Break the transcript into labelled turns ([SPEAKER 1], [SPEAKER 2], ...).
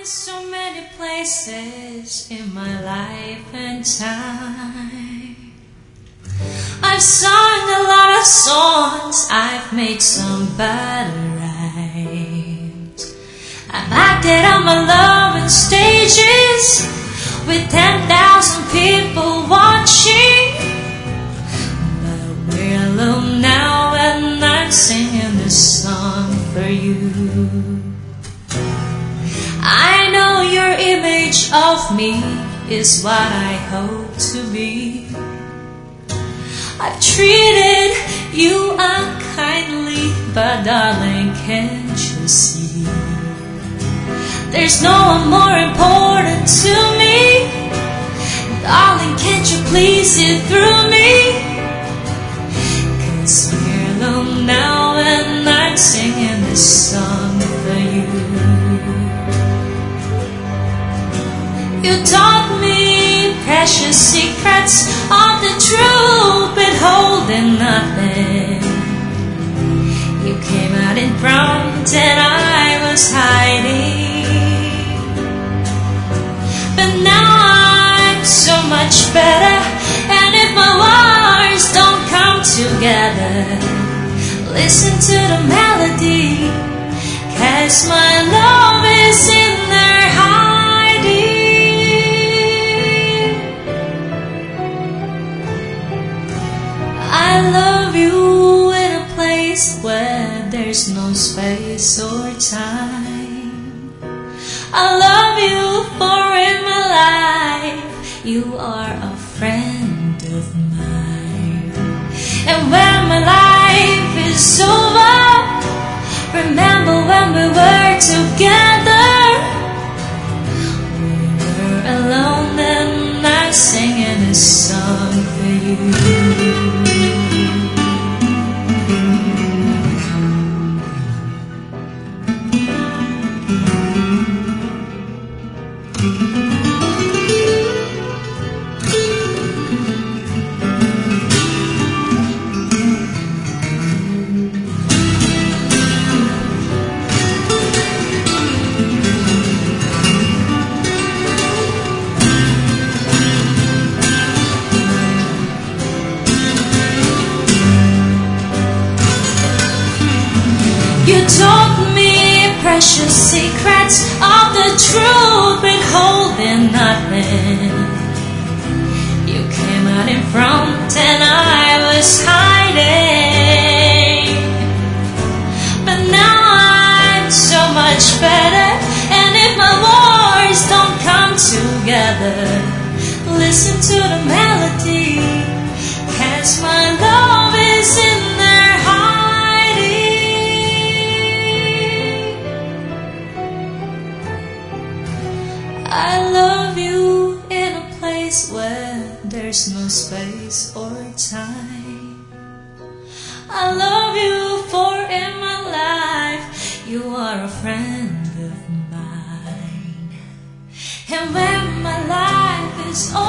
[SPEAKER 1] so many places in my life and time. I've sung a lot of songs, I've made some bad rhymes. I've acted on my love in stages with 10,000 people watching. But we're alone now and I'm singing this song for you. I know your image of me is what I hope to be. I've treated you unkindly, but darling, can't you see? There's no one more important to me. Darling, can't you please see through me? 'Cause we're alone now and I'm singing this song for you. You taught me precious secrets of the truth, but holding nothing. You came out in front and I was hiding. But now I'm so much better, and if my words don't come together, listen to the melody, 'cause my love is in there hiding. I love you in a place where there's no space or time. I love you for in my life, you are a friend of mine. And when my life is over, remember when we were together. We were alone and I'm singing this song for you. You taught me precious secrets of the truth, but holding nothing. You came out in front and I was hiding. But now I'm so much better, and if my words don't come together, listen to the melody, 'cause my love is in there hiding. I love you in a place where there's no space or time. I love you for in my life, you are a friend of mine. And when my life is over,